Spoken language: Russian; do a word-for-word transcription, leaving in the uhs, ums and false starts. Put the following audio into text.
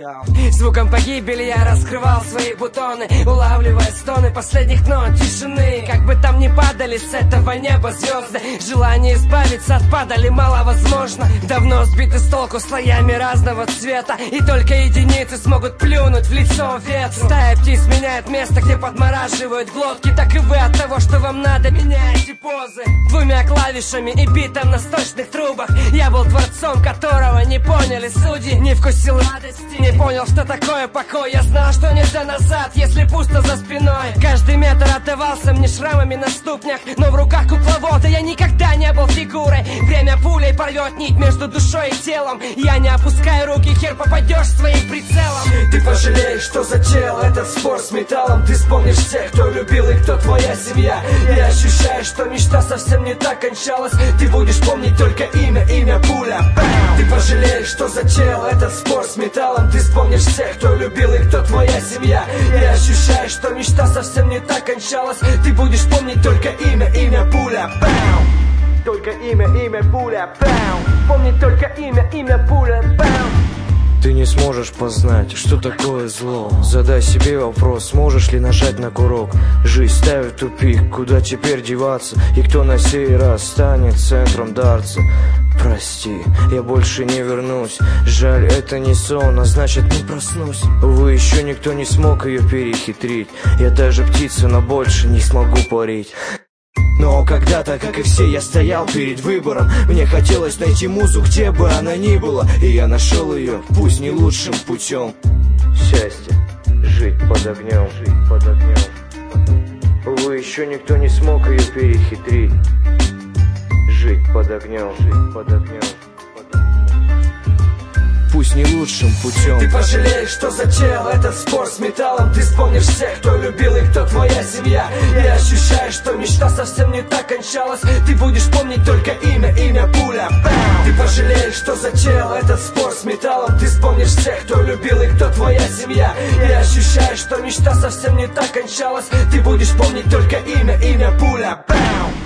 Звуком погибели я раскрывал свои бутоны, улавливая стоны последних нот тишины. Как бы там ни падали с этого неба звезды, желание избавиться от падали мало возможно. Давно сбиты с толку слоями разного цвета, и только единицы смогут плюнуть в лицо ветру. Стая птиц меняет место, где подмораживают глотки. Так и вы от того, что вам надо, меняете позы. Двумя клавишами и битом на сточных трубах я был творцом, которого не поняли судьи. Не вкусил радости, не понял, что такое покой. Я знал, что нельзя назад, если пусто за спиной. Каждый метр отдавался мне шрамами на ступнях, но в руках кукловода я никогда не был фигурой. Время пулей порвет нить между душой и телом. Я не опускаю руки, хер попадешь своим прицелом. Ты пожалеешь, что затеял этот спор с металлом. Ты вспомнишь всех, кто любил и кто твоя семья. И ощущаешь, что мечта совсем не так кончалась. Ты будешь помнить только имя, имя пуля. Бам! Ты пожалеешь, что затеял этот спор с металлом. Ты вспомнишь всех, кто любил и кто твоя семья. И ощущаешь, что мечта совсем не так кончалась. Ты будешь помнить только имя, имя пуля. Бам! Только имя, имя пуля. Бам! Помнить только имя, имя пуля. Бам! Ты не сможешь познать, что такое зло. Задай себе вопрос, сможешь ли нажать на курок. Жизнь ставит тупик, куда теперь деваться? И кто на сей раз станет центром дарца? Прости, я больше не вернусь. Жаль, это не сон, а значит не проснусь. Увы, еще никто не смог ее перехитрить. Я даже птица, но больше не смогу парить. Но когда-то, как и все, я стоял перед выбором. Мне хотелось найти музу, где бы она ни была. И я нашел ее, пусть не лучшим путем. Счастье, жить под огнем, жить под огнем. Увы, еще никто не смог ее перехитрить. Жить под огнем, жить под огнем. Пусть не лучшим путем. Ты пожалеешь, что затеял этот спор с металлом. Ты вспомнишь всех, кто любил и кто твоя семья. И ощущаешь, что мечта совсем не так кончалась. Ты будешь помнить только имя, имя пуля. Бам! Ты пожалеешь, что затеял этот спор с металлом. Ты вспомнишь всех, кто любил и кто твоя семья. И ощущаешь, что мечта совсем не так кончалась. Ты будешь помнить только имя, имя пуля. Бам!